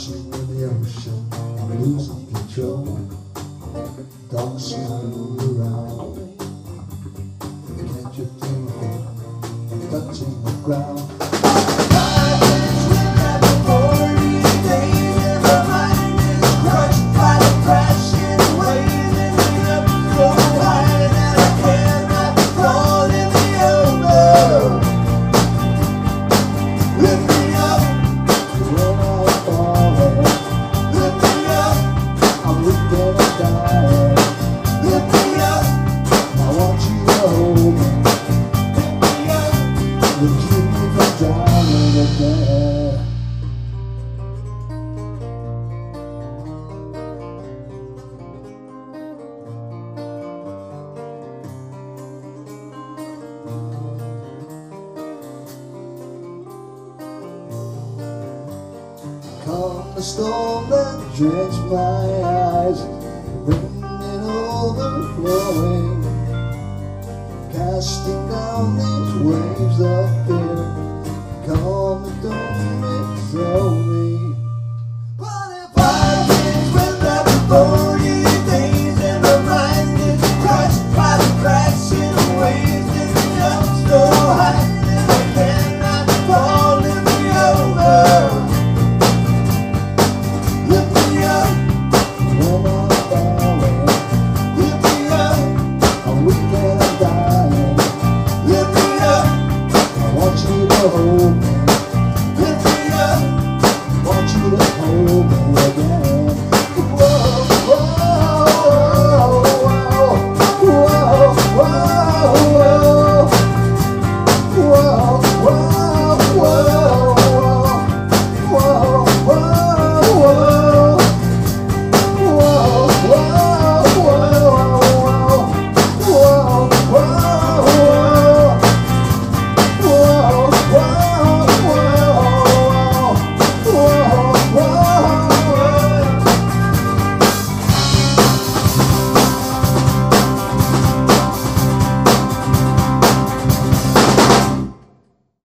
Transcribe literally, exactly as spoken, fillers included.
Crashing in the ocean, I'm losing control. Tossing around me. Can't you feel me? I'm touching the ground. Come the storm that drenched my eyes, wind and overflowing, casting down these waves of fear. Come and don't throw me. But if I can swim that forty days and my mind is crushed by the crashing waves and the jump so high that I cannot fall in the over. Hold me. Lift me up, want you to hold me.